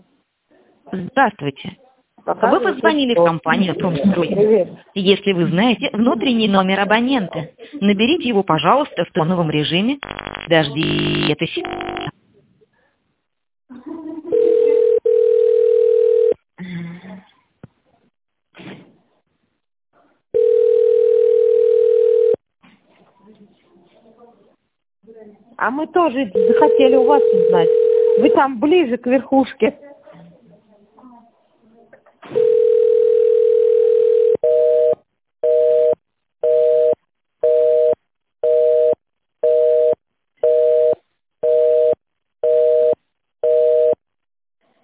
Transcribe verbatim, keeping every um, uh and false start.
Здравствуйте. Вы Покажите, позвонили в что. компанию «Промстрой». Привет. Если вы знаете внутренний номер абонента, наберите его, пожалуйста, в тоновом режиме. Дождитесь. А мы тоже хотели у вас узнать. Вы там ближе к верхушке.